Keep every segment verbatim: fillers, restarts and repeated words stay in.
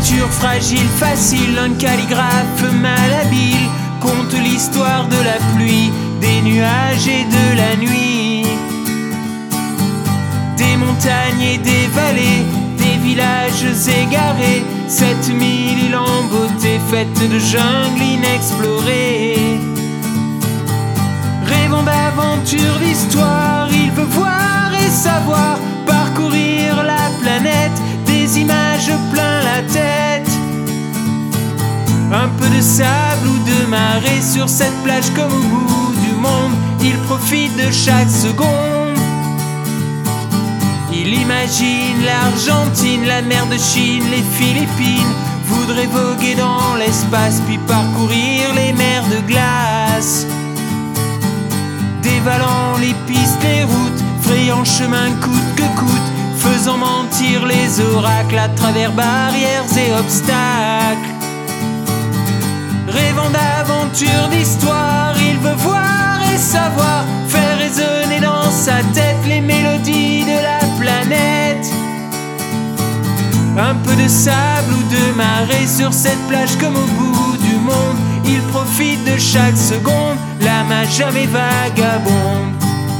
Écriture fragile, facile, un calligraphe malhabile conte l'histoire de la pluie, des nuages et de la nuit. Des montagnes et des vallées, des villages égarés, sept mille îles en beauté, faites de jungles inexplorées. Rêvant d'aventure, d'histoire, il veut voir et savoir, parcourir la planète, des images plein la tête. Un peu de sable ou de marée sur cette plage comme au bout du monde, il profite de chaque seconde. Il imagine l'Argentine, la mer de Chine, les Philippines, voudrait voguer dans l'espace puis parcourir les mers de glace. Dévalant les pistes, les routes, frayant chemin coûte que coûte, faisant mentir les oracles à travers barrières et obstacles. Rêvant d'aventure, d'histoire, il veut voir et savoir, faire résonner dans sa tête les mélodies de la planète. Un peu de sable ou de marée sur cette plage comme au bout du monde, il profite de chaque seconde, l'âme à jamais vagabonde.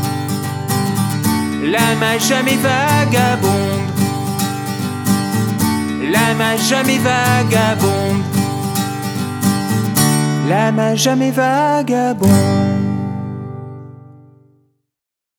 L'âme à jamais vagabonde. L'âme à jamais vagabonde. L'âme à jamais vagabonde.